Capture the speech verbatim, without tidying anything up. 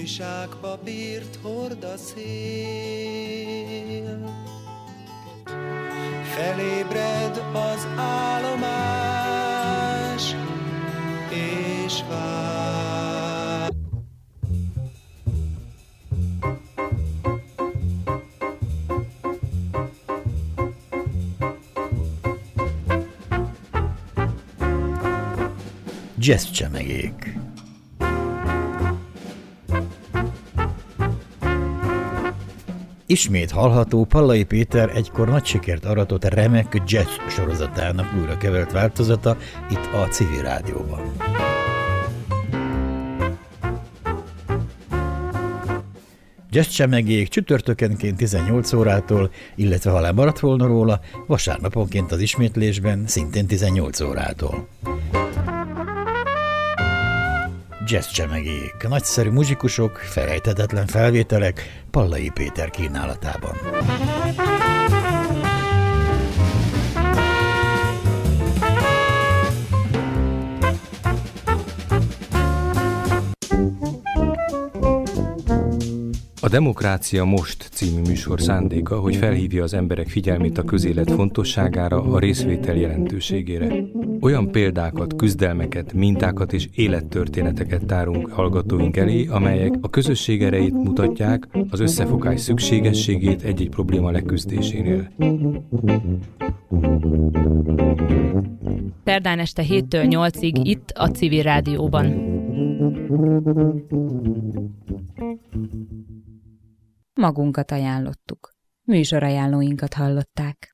Újságpapírt hord a szél, felébred az állomás, és vár. Jazzcsemegék. Ismét hallható Pallai Péter egykor nagy sikert aratott remek jazz sorozatának újra kevert változata itt a Civil Rádióban. Jazzcsemegék csütörtökenként tizennyolc órától, illetve ha lemaradt volna róla, vasárnaponként az ismétlésben szintén tizennyolc órától. Jazzcsemegék, nagyszerű muzsikusok, felejthetetlen felvételek Pallai Péter kínálatában. A Demokrácia Most című műsor szándéka, hogy felhívja az emberek figyelmét a közélet fontosságára, a részvétel jelentőségére. Olyan példákat, küzdelmeket, mintákat és élettörténeteket tárunk hallgatóink elé, amelyek a közösség erejét mutatják, az összefogás szükségességét egy-egy probléma leküzdésénél. Szerdán este héttől nyolcig itt a Civil Rádióban. Magunkat ajánlottuk. Műsorajánlóinkat hallották.